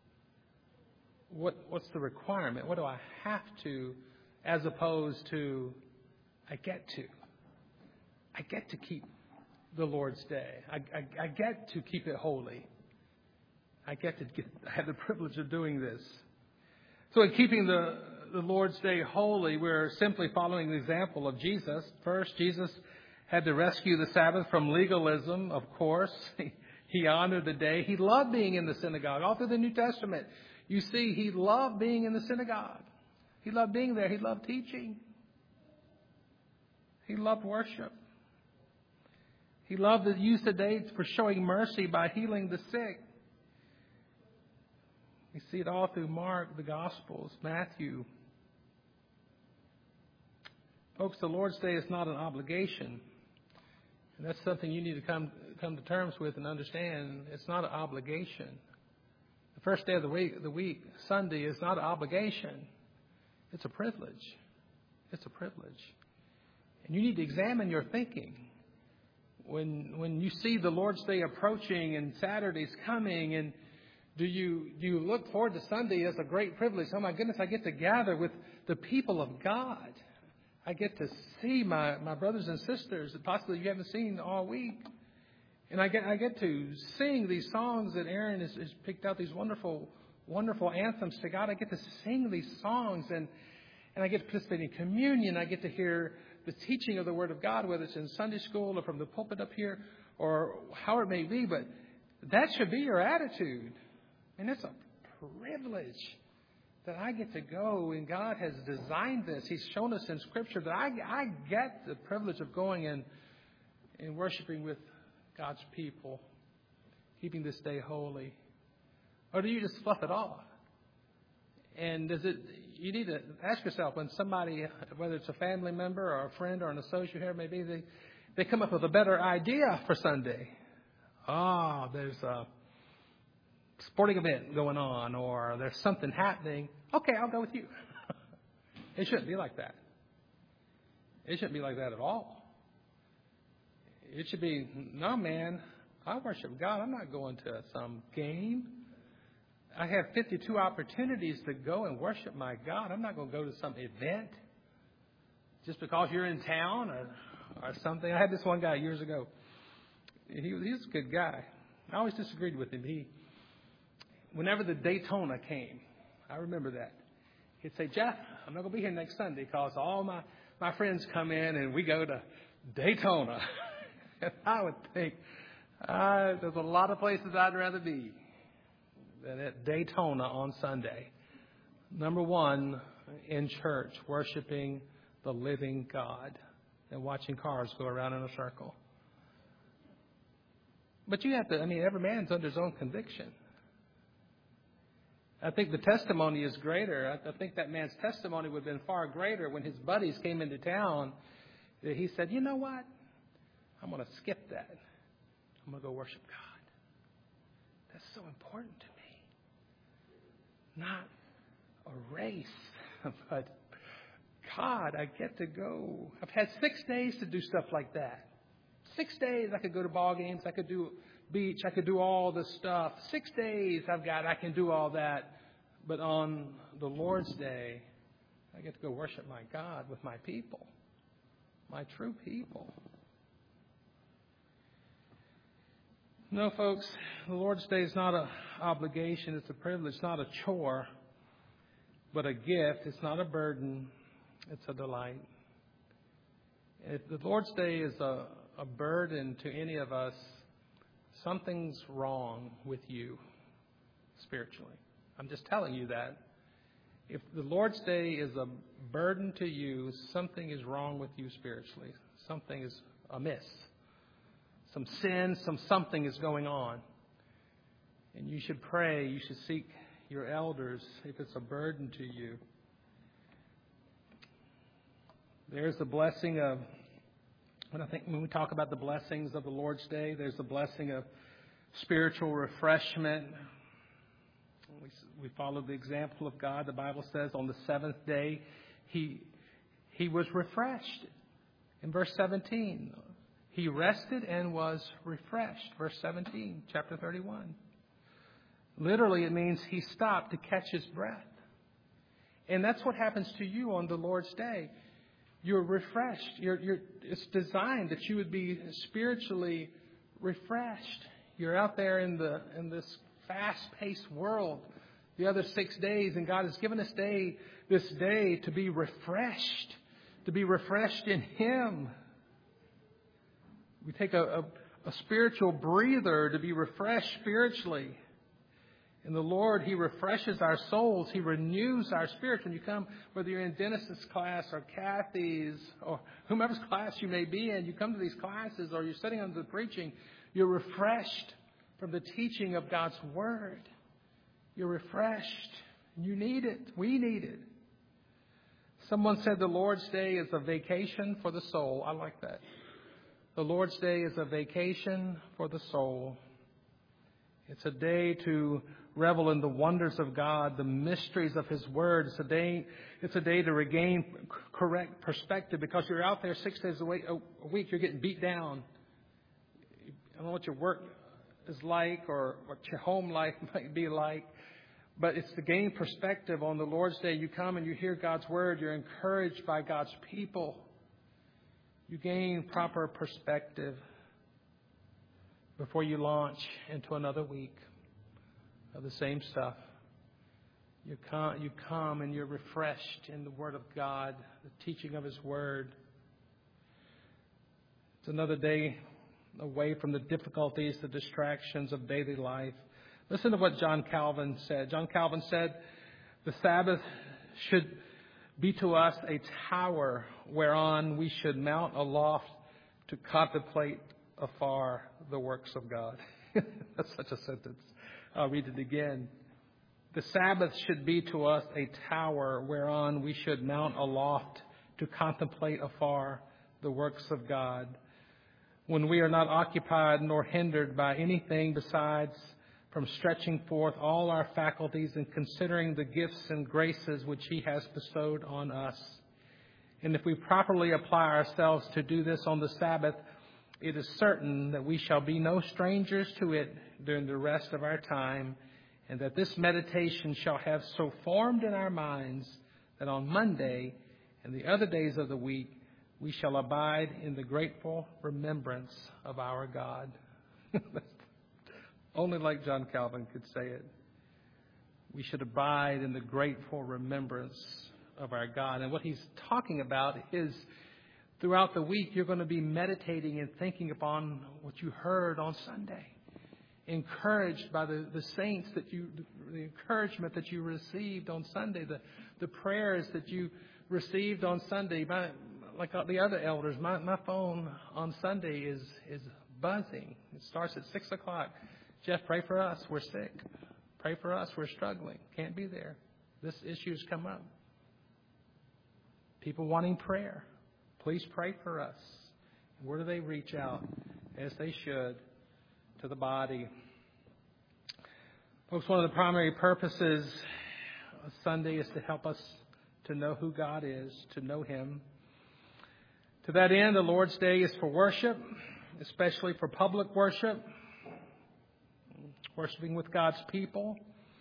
What's the requirement? What do I have to, as opposed to I get to. I get to keep the Lord's Day. I get to keep it holy. I have the privilege of doing this. So in keeping the Lord's Day holy, we're simply following the example of Jesus. First, Jesus had to rescue the Sabbath from legalism, of course. He honored the day. He loved being in the synagogue. All through the New Testament, you see, He loved being in the synagogue. He loved being there. He loved teaching. He loved worship. He loved the use of the day for showing mercy by healing the sick. We see it all through Mark, the Gospels, Matthew. Folks, the Lord's Day is not an obligation. And that's something you need to come to terms with and understand. It's not an obligation. The first day of the week, Sunday, is not an obligation. It's a privilege. It's a privilege. And you need to examine your thinking. When you see the Lord's Day approaching and Saturday's coming, and do you look forward to Sunday as a great privilege? Oh my goodness, I get to gather with the people of God. I get to see my brothers and sisters that possibly you haven't seen all week. And I get to sing these songs that Aaron has picked out, these wonderful, wonderful anthems to God. I get to sing these songs, and I get to participate in communion. I get to hear the teaching of the Word of God, whether it's in Sunday school or from the pulpit up here or how it may be. But that should be your attitude. And it's a privilege that I get to go, and God has designed this. He's shown us in Scripture that I get the privilege of going and worshiping with God's people, keeping this day holy. Or do you just fluff it off? And you need to ask yourself, when somebody, whether it's a family member or a friend or an associate, whoever it may be, they come up with a better idea for Sunday. There's a sporting event going on, or there's something happening. Okay, I'll go with you. It shouldn't be like that. It shouldn't be like that at all. It should be, no, man, I worship God. I'm not going to some game. I have 52 opportunities to go and worship my God. I'm not going to go to some event just because you're in town or something. I had this one guy years ago. He was a good guy. I always disagreed with him. Whenever the Daytona came, I remember that, he'd say, Jeff, I'm not going to be here next Sunday because all my friends come in and we go to Daytona. And I would think, there's a lot of places I'd rather be than at Daytona on Sunday. Number one, in church, worshiping the living God and watching cars go around in a circle. But you have to, every man's under his own conviction. I think the testimony is greater. I think that man's testimony would have been far greater when his buddies came into town. That he said, you know what? I'm going to skip that. I'm going to go worship God. That's so important to me. Not a race, but God, I get to go. I've had 6 days to do stuff like that. 6 days I could go to ball games. I could do beach. I could do all this stuff. 6 days I can do all that. But on the Lord's Day, I get to go worship my God with my people, my true people. No, folks, the Lord's Day is not an obligation. It's a privilege. It's not a chore, but a gift. It's not a burden. It's a delight. If the Lord's Day is a burden to any of us, something's wrong with you spiritually. I'm just telling you that. If the Lord's Day is a burden to you, something is wrong with you spiritually. Something is amiss. Some sin, something is going on. And you should pray. You should seek your elders if it's a burden to you. There's the blessing of, when we talk about the blessings of the Lord's Day, there's the blessing of spiritual refreshment. We follow the example of God. The Bible says on the seventh day, he was refreshed. In verse 17, he rested and was refreshed. Verse 17, chapter 31. Literally, it means he stopped to catch his breath. And that's what happens to you on the Lord's Day. You're refreshed. It's designed that you would be spiritually refreshed. You're out there in this fast-paced world the other 6 days, and God has given us this day to be refreshed in Him. We take a spiritual breather to be refreshed spiritually. And the Lord, He refreshes our souls. He renews our spirits. When you come, whether you're in Dennis's class or Kathy's or whomever's class you may be in, you come to these classes or you're sitting under the preaching, you're refreshed from the teaching of God's Word. You're refreshed. You need it. We need it. Someone said the Lord's Day is a vacation for the soul. I like that. The Lord's Day is a vacation for the soul. It's a day to revel in the wonders of God, the mysteries of His Word. It's a day to regain correct perspective, because you're out there 6 days a week. You're getting beat down. I don't know what your work is like or what your home life might be like, but it's to gain perspective. On the Lord's Day, you come and you hear God's Word. You're encouraged by God's people. You gain proper perspective before you launch into another week of the same stuff. You come and you're refreshed in the Word of God, the teaching of His Word. It's another day away from the difficulties, the distractions of daily life. Listen to what John Calvin said. John Calvin said, the Sabbath should be to us a tower whereon we should mount aloft to contemplate afar the works of God. That's such a sentence. I'll read it again. The Sabbath should be to us a tower whereon we should mount aloft to contemplate afar the works of God, when we are not occupied nor hindered by anything besides from stretching forth all our faculties and considering the gifts and graces which He has bestowed on us. And if we properly apply ourselves to do this on the Sabbath, it is certain that we shall be no strangers to it during the rest of our time, and that this meditation shall have so formed in our minds that on Monday and the other days of the week we shall abide in the grateful remembrance of our God. Only like John Calvin could say it. We should abide in the grateful remembrance of our God. And what he's talking about is throughout the week you're going to be meditating and thinking upon what you heard on Sunday. Encouraged by the saints the encouragement that you received on Sunday, the prayers that you received on Sunday. Like the other elders, my phone on Sunday is buzzing. It starts at 6 o'clock. Jeff, pray for us. We're sick. Pray for us. We're struggling. Can't be there. This issue's come up. People wanting prayer. Please pray for us. Where do they reach out, as they should, to the body? Folks, one of the primary purposes of Sunday is to help us to know who God is, to know Him. To that end, the Lord's Day is for worship, especially for public worship, worshiping with God's people.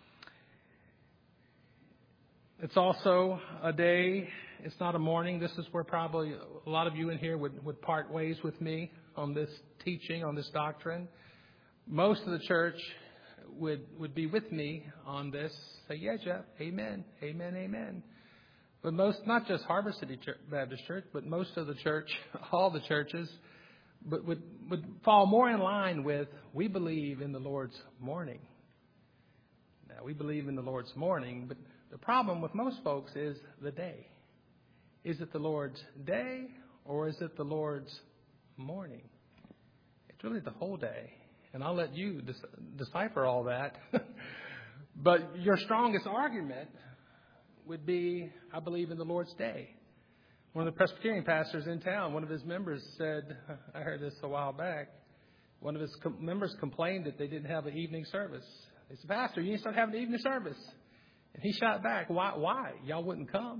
It's also a day, it's not a morning. This is where probably a lot of you in here would part ways with me on this teaching, on this doctrine. Most of the church would be with me on this. Say, yeah, Jeff, amen, amen, amen. But most, not just Harbor City Baptist Church, but most of the church, all the churches, would fall more in line with, we believe in the Lord's morning. Now, we believe in the Lord's morning, but the problem with most folks is the day. Is it the Lord's day or is it the Lord's morning? It's really the whole day. And I'll let you decipher all that. But your strongest argument would be, I believe in the Lord's day. One of the Presbyterian pastors in town, one of his members said, I heard this a while back, one of his members complained that they didn't have an evening service. They said, Pastor, you need to start having an evening service. And he shot back, why? Y'all wouldn't come?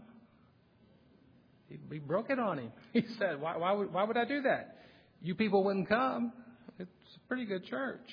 He broke it on him. He said, why would I do that? You people wouldn't come. It's a pretty good church.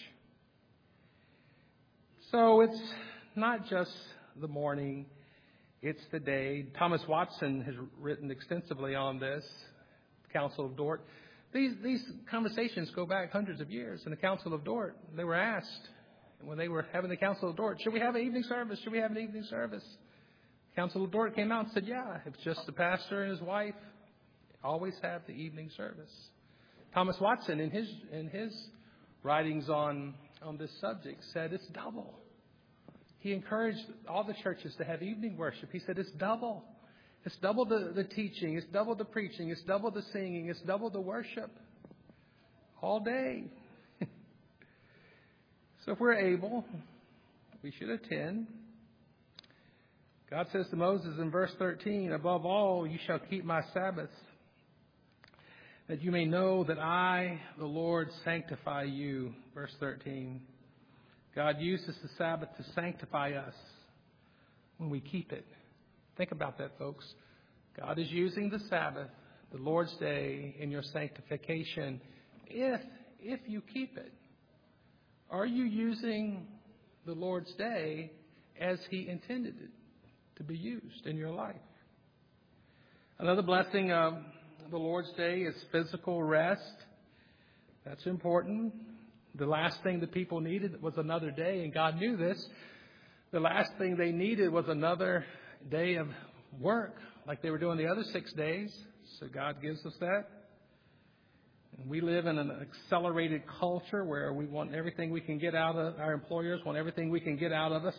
So it's not just the morning. It's the day. Thomas Watson has written extensively on this, Council of Dort. These conversations go back hundreds of years. In the Council of Dort, they were asked, when they were having the Council of Dort, should we have an evening service? Should we have an evening service? Council of Dort came out and said, yeah, it's just the pastor and his wife. Always have the evening service. Thomas Watson, in his writings on this subject, said it's double. He encouraged all the churches to have evening worship. He said it's double. It's double the teaching. It's double the preaching. It's double the singing. It's double the worship. All day. So if we're able, we should attend. God says to Moses in verse 13, above all, you shall keep my Sabbaths, that you may know that I, the Lord, sanctify you. Verse 13. God uses the Sabbath to sanctify us when we keep it. Think about that, folks. God is using the Sabbath, the Lord's day, in your sanctification if you keep it. Are you using the Lord's day as He intended it to be used in your life? Another blessing of the Lord's day is physical rest. That's important. The last thing the people needed was another day, and God knew this. The last thing they needed was another day of work like they were doing the other 6 days. So God gives us that. And we live in an accelerated culture where we want everything we can get out of our employers, want everything we can get out of us.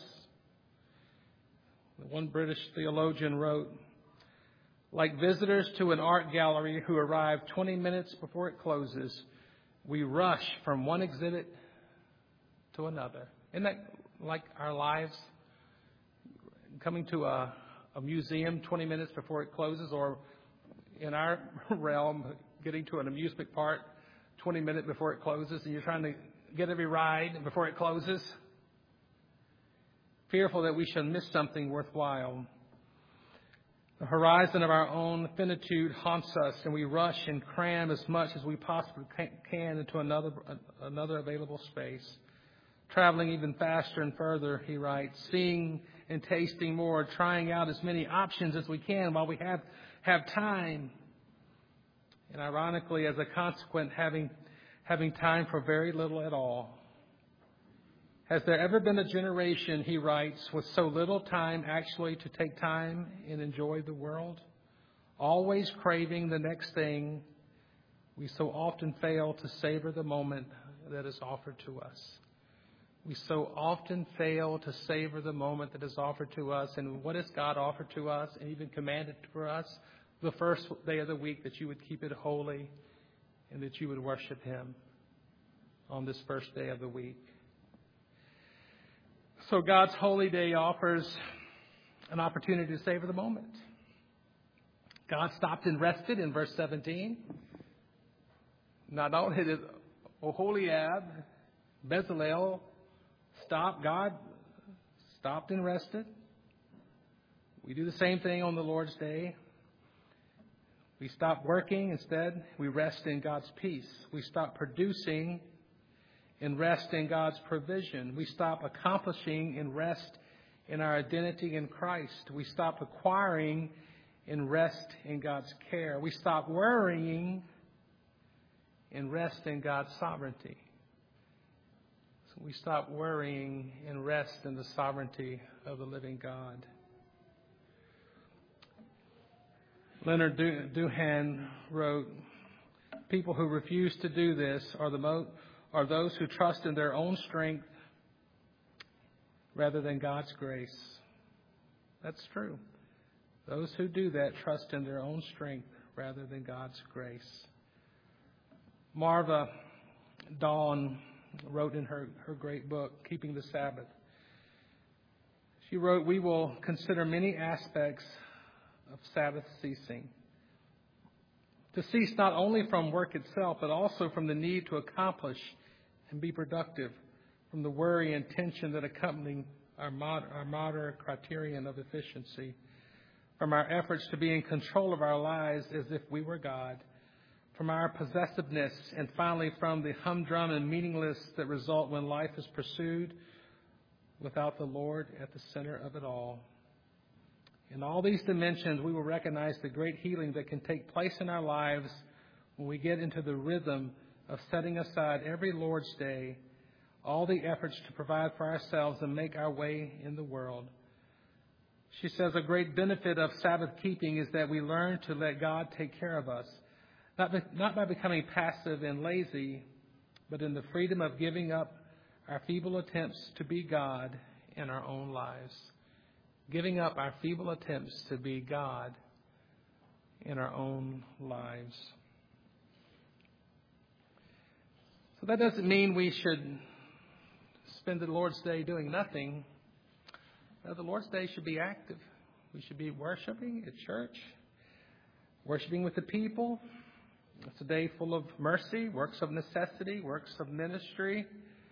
One British theologian wrote, like visitors to an art gallery who arrive 20 minutes before it closes, we rush from one exhibit to another. Isn't that like our lives? Coming to a museum 20 minutes before it closes, or in our realm, getting to an amusement park 20 minutes before it closes, and you're trying to get every ride before it closes. Fearful that we shall miss something worthwhile. The horizon of our own finitude haunts us, and we rush and cram as much as we possibly can into another available space. Traveling even faster and further, he writes, seeing and tasting more, trying out as many options as we can while we have time. And ironically, as a consequence, having time for very little at all. Has there ever been a generation, he writes, with so little time actually to take time and enjoy the world? Always craving the next thing, we so often fail to savor the moment that is offered to us. We so often fail to savor the moment that is offered to us. And what has God offered to us and even commanded for us? The first day of the week, that you would keep it holy and that you would worship Him on this first day of the week. So God's holy day offers an opportunity to savor the moment. God stopped and rested in verse 17. Not only did Oholiab, Bezalel stop, God stopped and rested. We do the same thing on the Lord's day. We stop working. Instead, we rest in God's peace. We stop producing and rest in God's provision. We stop accomplishing and rest in our identity in Christ. We stop acquiring and rest in God's care. We stop worrying and rest in God's sovereignty. So we stop worrying and rest in the sovereignty of the living God. Leonard Duhan wrote, people who refuse to do this are those who trust in their own strength rather than God's grace. That's true. Those who do that trust in their own strength rather than God's grace. Marva Dawn wrote in her great book, Keeping the Sabbath. She wrote, we will consider many aspects of Sabbath ceasing. To cease not only from work itself, but also from the need to accomplish and be productive, from the worry and tension that accompany our modern criterion of efficiency, from our efforts to be in control of our lives as if we were God, from our possessiveness, and finally from the humdrum and meaningless that result when life is pursued without the Lord at the center of it all. In all these dimensions, we will recognize the great healing that can take place in our lives when we get into the rhythm of setting aside every Lord's Day, all the efforts to provide for ourselves and make our way in the world. She says a great benefit of Sabbath keeping is that we learn to let God take care of us, not by becoming passive and lazy, but in the freedom of giving up our feeble attempts to be God in our own lives. Giving up our feeble attempts to be God in our own lives. So that doesn't mean we should spend the Lord's Day doing nothing. The Lord's Day should be active. We should be worshiping at church, worshiping with the people. It's a day full of mercy, works of necessity, works of ministry.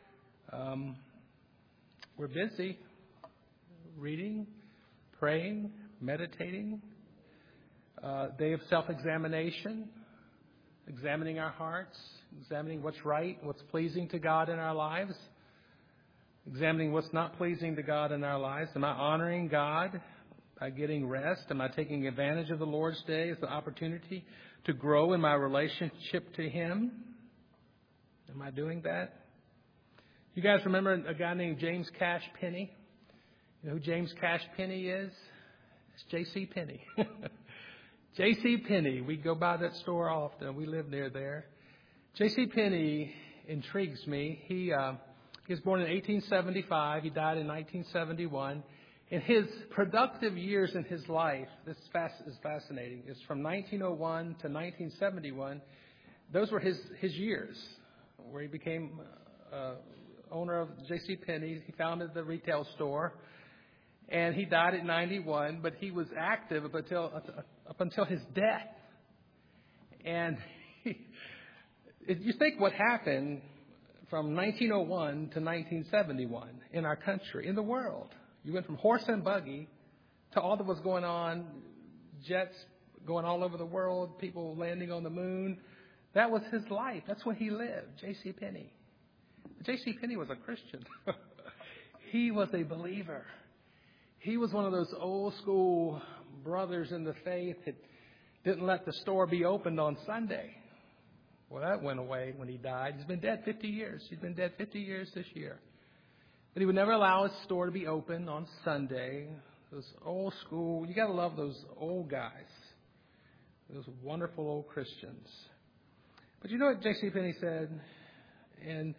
We're busy reading, praying, meditating. Day of self-examination, examining our hearts, examining what's right, what's pleasing to God in our lives, examining what's not pleasing to God in our lives. Am I honoring God by getting rest? Am I taking advantage of the Lord's Day as an opportunity to grow in my relationship to Him? Am I doing that? You guys remember a guy named James Cash Penney? You know who James Cash Penney is? It's J.C. Penney. J.C. Penney. We go by that store often. We live near there. J.C. Penney intrigues me. He was born in 1875. He died in 1971. In his productive years in his life, this is fascinating. It's from 1901 to 1971. Those were his years where he became owner of J.C. Penney. He founded the retail store. And he died at 91, but he was active up until his death. And you think what happened from 1901 to 1971 in our country, in the world. You went from horse and buggy to all that was going on, jets going all over the world, people landing on the moon. That was his life. That's what he lived, J.C. Penney. J.C. Penney was a Christian. He was a believer. He was one of those old school brothers in the faith that didn't let the store be opened on Sunday. Well, that went away when he died. He's been dead 50 years. He's been dead 50 years this year. But he would never allow his store to be open on Sunday. Those old school, you got to love those old guys, those wonderful old Christians. But you know what J.C. Penney said? And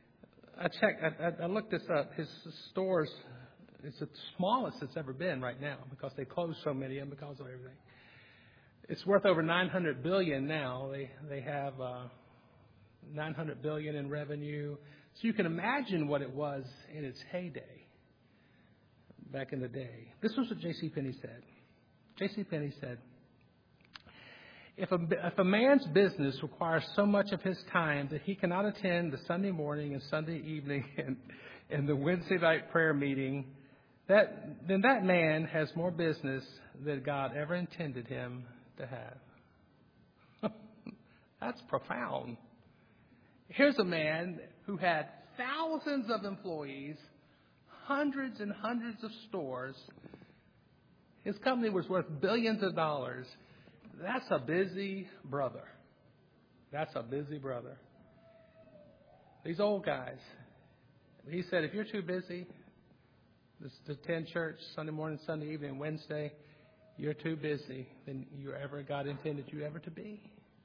I looked this up. His stores, it's the smallest it's ever been right now because they closed so many of them because of everything. It's worth over $900 billion now. They have $900 billion in revenue. So you can imagine what it was in its heyday back in the day. This was what J.C. Penney said. J.C. Penney said, if a man's business requires so much of his time that he cannot attend the Sunday morning and Sunday evening and the Wednesday night prayer meeting, then that man has more business than God ever intended him to have. That's profound. Here's a man who had thousands of employees, hundreds and hundreds of stores. His company was worth billions of dollars. That's a busy brother. That's a busy brother. These old guys. He said, if you're too busy to attend church Sunday morning, Sunday evening, Wednesday, you're too busy than you ever God intended you ever to be.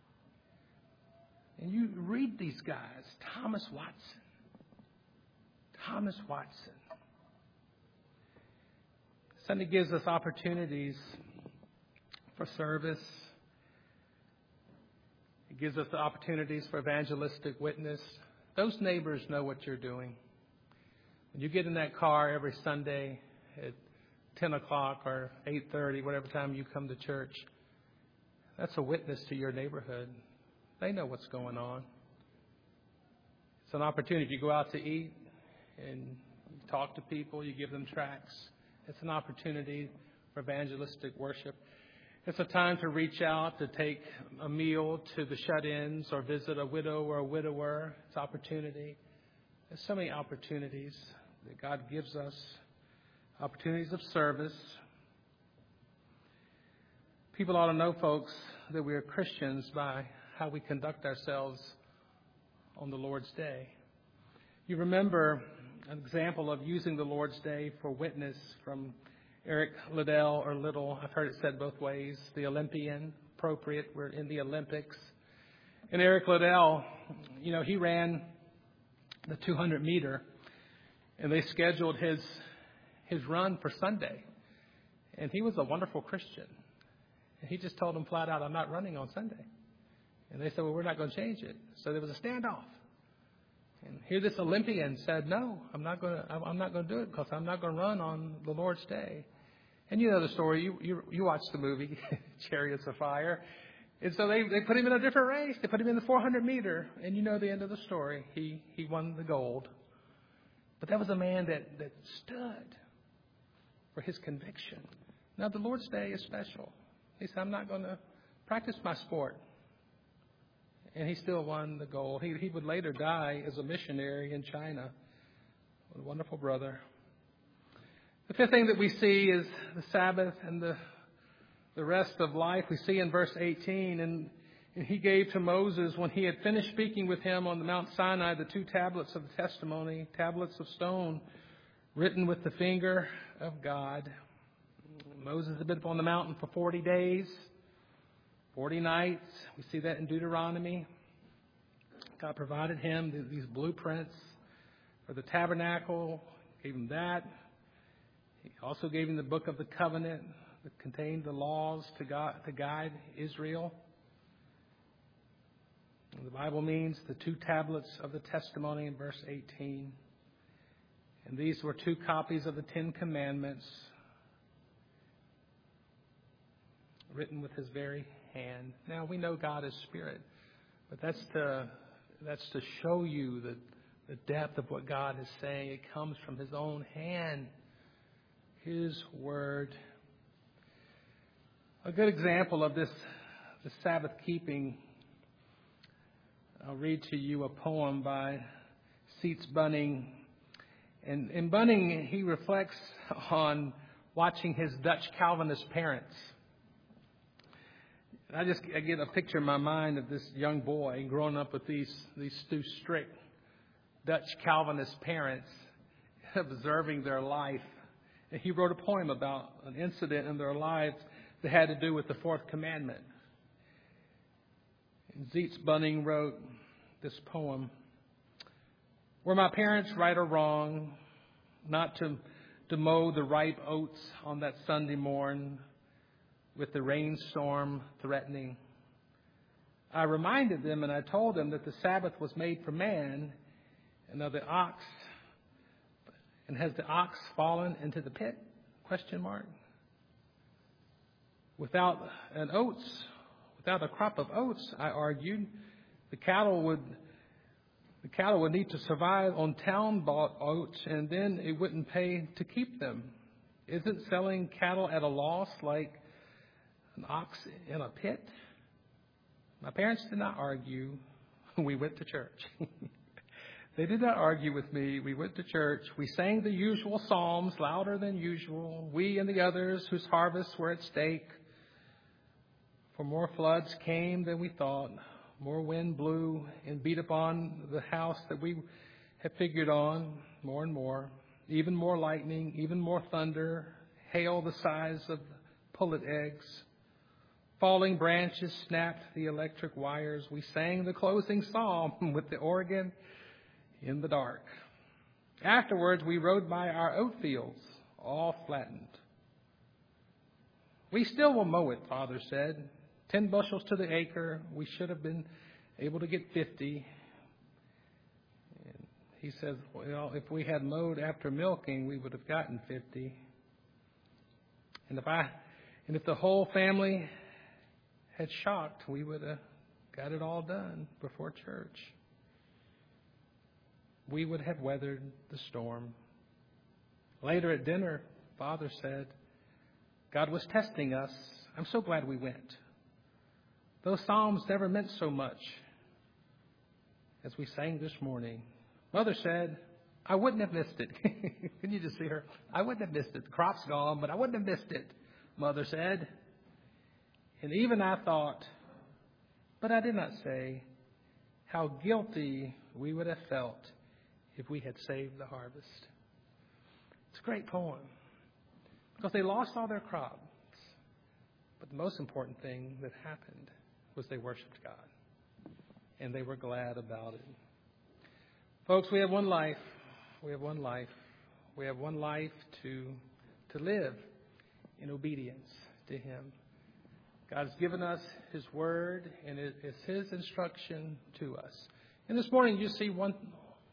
And you read these guys, Thomas Watson. Sunday gives us opportunities for service. It gives us the opportunities for evangelistic witness. Those neighbors know what you're doing. When you get in that car every Sunday at 10 o'clock or 8:30, whatever time you come to church, that's a witness to your neighborhood. They know what's going on. It's an opportunity. If you go out to eat and you talk to people, you give them tracts, it's an opportunity for evangelistic worship. It's a time to reach out, to take a meal to the shut-ins or visit a widow or a widower. It's opportunity. There's so many opportunities that God gives us, opportunities of service. People ought to know, folks, that we are Christians by how we conduct ourselves on the Lord's Day. You remember an example of using the Lord's Day for witness from Eric Liddell or Little. I've heard it said both ways. The Olympian, appropriate. We're in the Olympics. And Eric Liddell, he ran the 200 meter, and they scheduled his run for Sunday. And he was a wonderful Christian. And he just told them flat out, I'm not running on Sunday. And they said, well, we're not going to change it. So there was a standoff And here this Olympian said, no, I'm not going to do it because I'm not going to run on the Lord's day. And you know the story. You watched the movie, Chariots of Fire. And so they put him in a different race. They put him in the 400 meter. And you know the end of the story. He won the gold. But that was a man that stood for his conviction. Now the Lord's day is special. He said, I'm not going to practice my sport. And he still won the gold. He would later die as a missionary in China. What a wonderful brother. The fifth thing that we see is the Sabbath and the rest of life. We see in verse 18, and he gave to Moses, when he had finished speaking with him on the Mount Sinai, the 2 tablets of the testimony, tablets of stone, written with the finger of God. Moses had been up on the mountain for 40 days, 40 nights. We see that in Deuteronomy. God provided him these blueprints for the tabernacle, gave him that. He also gave him the book of the covenant that contained the laws to guide Israel. And the Bible means the 2 tablets of the testimony in verse 18. And these were 2 copies of the 10 Commandments written with his very hand. Now we know God is spirit, but that's to show you the depth of what God is saying. It comes from his own hand. His word. A good example of this, the Sabbath keeping, I'll read to you a poem by Seitz Bunning. And in Bunning, he reflects on watching his Dutch Calvinist parents. I get a picture in my mind of this young boy growing up with these 2 strict Dutch Calvinist parents, observing their life. And he wrote a poem about an incident in their lives that had to do with the 4th commandment. And Seitz Bunning wrote this poem. Were my parents right or wrong not to mow the ripe oats on that Sunday morn with the rainstorm threatening? I reminded them and I told them that the Sabbath was made for man and of the ox. And has the ox fallen into the pit? ? Without a crop of oats, I argued, the cattle would need to survive on town-bought oats, and then it wouldn't pay to keep them. Isn't selling cattle at a loss like an ox in a pit? My parents did not argue. We went to church. They did not argue with me. We went to church. We sang the usual psalms louder than usual. We and the others whose harvests were at stake. For more floods came than we thought. More wind blew and beat upon the house that we had figured on more and more. Even more lightning, even more thunder. Hail the size of pullet eggs. Falling branches snapped the electric wires. We sang the closing psalm with the organ in the dark. Afterwards, we rode by our oat fields, all flattened. We still will mow it, Father said. 10 bushels to the acre. We should have been able to get 50. And he says, well, if we had mowed after milking, we would have gotten 50. And if the whole family had shocked, we would have got it all done before church. We would have weathered the storm. Later at dinner, Father said, God was testing us. I'm so glad we went. Those psalms never meant so much as we sang this morning. Mother said, I wouldn't have missed it. Can you just see her? I wouldn't have missed it. The crop's gone, but I wouldn't have missed it, Mother said. And even I thought, but I did not say, how guilty we would have felt if we had saved the harvest. It's a great poem because they lost all their crops. But the most important thing that happened was they worshiped God. And they were glad about it. Folks, we have one life. We have one life. We have one life to live in obedience to Him. God has given us His Word, and it is His instruction to us. And this morning you see one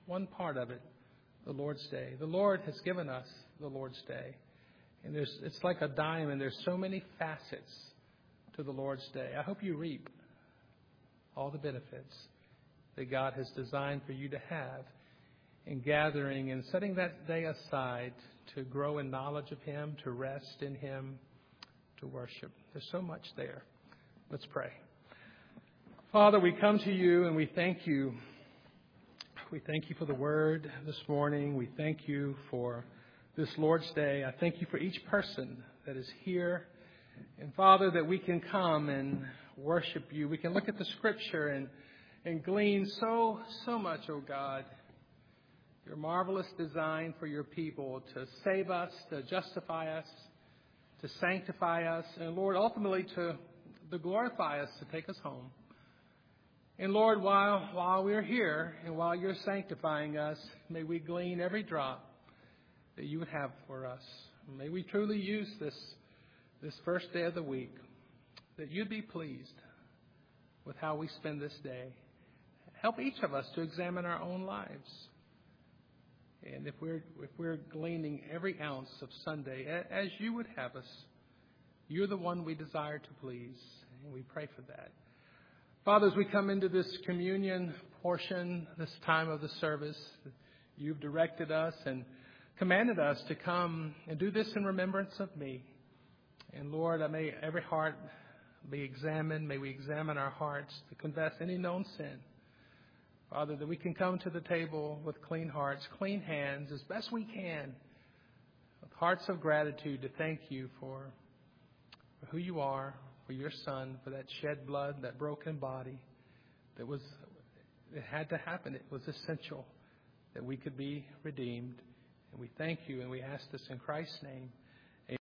one part of it, the Lord's Day. The Lord has given us the Lord's Day. And it's like a diamond. There's so many facets to the Lord's Day. I hope you reap all the benefits that God has designed for you to have in gathering and setting that day aside to grow in knowledge of Him, to rest in Him, to worship. There's so much there. Let's pray. Father, we come to you and we thank you. We thank you for the word this morning. We thank you for this Lord's Day. I thank you for each person that is here. And Father, that we can come and worship you. We can look at the Scripture and glean so much, oh God. Your marvelous design for your people to save us, to justify us, to sanctify us, and Lord, ultimately to glorify us, to take us home. And Lord, while we're here and while you're sanctifying us, may we glean every drop that you would have for us. May we truly use this first day of the week, that you'd be pleased with how we spend this day. Help each of us to examine our own lives. And if we're gleaning every ounce of Sunday as you would have us, you're the one we desire to please, and we pray for that. Father, as we come into this communion portion, this time of the service, you've directed us and commanded us to come and do this in remembrance of me. And Lord, may every heart be examined. May we examine our hearts to confess any known sin. Father, that we can come to the table with clean hearts, clean hands, as best we can, with hearts of gratitude to thank you for who you are, for your Son, for that shed blood, that broken body. It had to happen. It was essential that we could be redeemed. And we thank you and we ask this in Christ's name.